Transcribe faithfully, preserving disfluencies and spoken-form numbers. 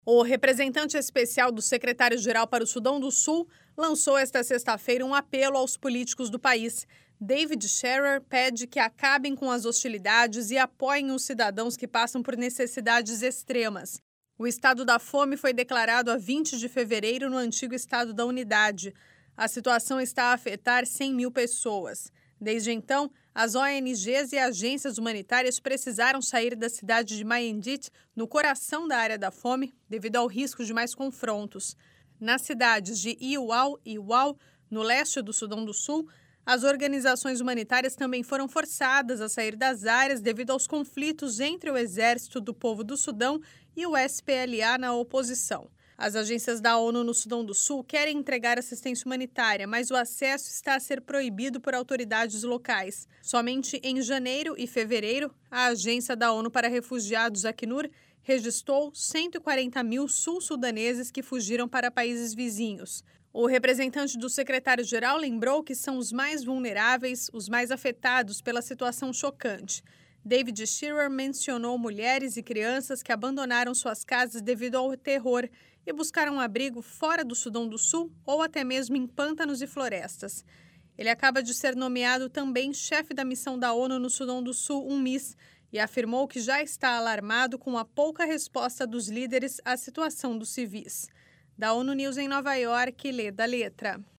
O representante especial do secretário-geral para o Sudão do Sul lançou esta sexta-feira um apelo aos políticos do país. David Shearer pede que acabem com as hostilidades e apoiem os cidadãos que passam por necessidades extremas. O estado da fome foi declarado a vinte de fevereiro no antigo estado da Unidade. A situação está a afetar cem mil pessoas. Desde então, as O N Gs e agências humanitárias precisaram sair da cidade de Mayendit, no coração da área da fome, devido ao risco de mais confrontos. Nas cidades de Iuau e Wau, no leste do Sudão do Sul, as organizações humanitárias também foram forçadas a sair das áreas devido aos conflitos entre o Exército do Povo do Sudão e o S P L A na oposição. As agências da ONU no Sudão do Sul querem entregar assistência humanitária, mas o acesso está a ser proibido por autoridades locais. Somente em janeiro e fevereiro, a Agência da ONU para Refugiados, Acnur, registrou cento e quarenta mil sul-sudaneses que fugiram para países vizinhos. O representante do secretário-geral lembrou que são os mais vulneráveis, os mais afetados pela situação chocante. David Shearer mencionou mulheres e crianças que abandonaram suas casas devido ao terror e buscaram abrigo fora do Sudão do Sul ou até mesmo em pântanos e florestas. Ele acaba de ser nomeado também chefe da missão da ONU no Sudão do Sul, UNMISS, e afirmou que já está alarmado com a pouca resposta dos líderes à situação dos civis. Da ONU News em Nova York, Leda Letra.